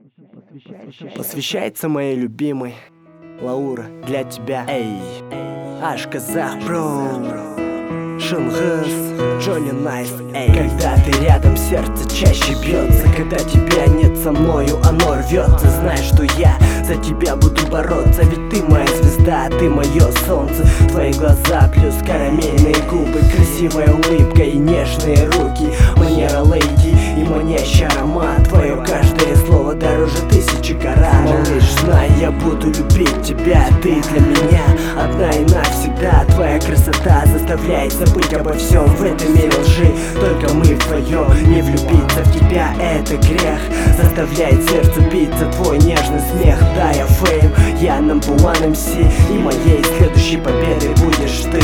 Посвящается моей любимой Лаура, для тебя. Эй, аш казах, бро, Шангас, Джонни Найс. Эй, когда ты рядом, сердце чаще бьется. Когда тебя нет со мною, оно рвется. Знаешь, что я за тебя буду бороться. Ведь ты моя звезда, ты мое солнце. Твои глаза плюс карамельные губы, красивая улыбка и нежные руки, манера леди и манящий аромат. Твое каждое слово дороже тысячи карат. Малыш, знай, я буду любить тебя. Ты для меня одна и навсегда. Твоя красота заставляет забыть обо всем в этом мире лжи. Только мы вдвоем, не влюбиться в тебя — это грех. Заставляет сердце биться твой нежный смех. Да, я фейм, я number one MC, и моей следующей победой будешь ты.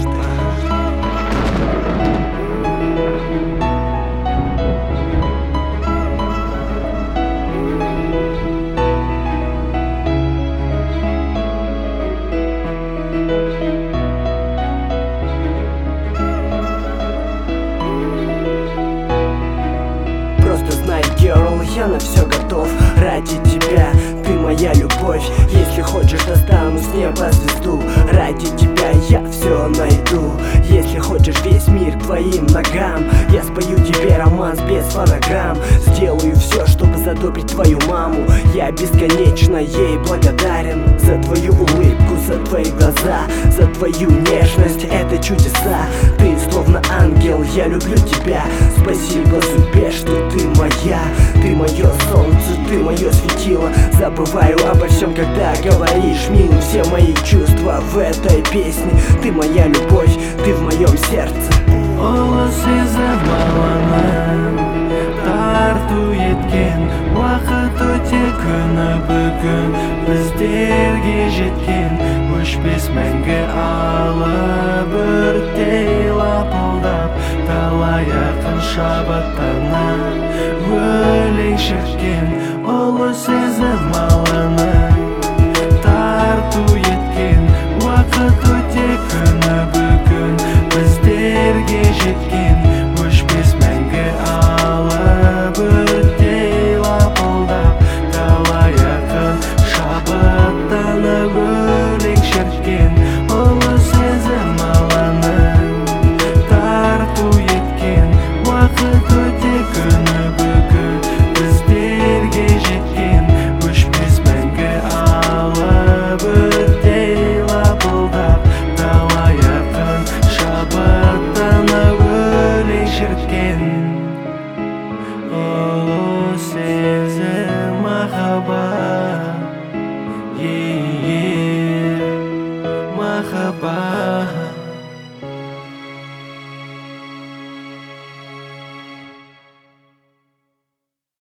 Я на все готов ради тебя, ты моя любовь. Если хочешь, достану с неба звезду. Ради тебя я все найду. Если хочешь, весь мир к твоим ногам. Я спою тебе романс без фонограмм. Сделаю все, чтобы задобрить твою маму. Я бесконечно ей благодарен за твою улыбку, за твои глаза, за твою нежность. Это чудеса, ты словно ангел, я люблю тебя. Спасибо судьбе, что ты моя. Ты мое солнце, ты мое светило. Забываю обо всем, когда говоришь мило. Все мои чувства в этой песне. Ты моя любовь, ты в моем сердце. Ұлы сезім баланың тарту еткен уақыт өте күні бүгін біздерге жеткен өшпес мәңгі алып өрттей лапылдап талай ақын шабыттана өлең шерткен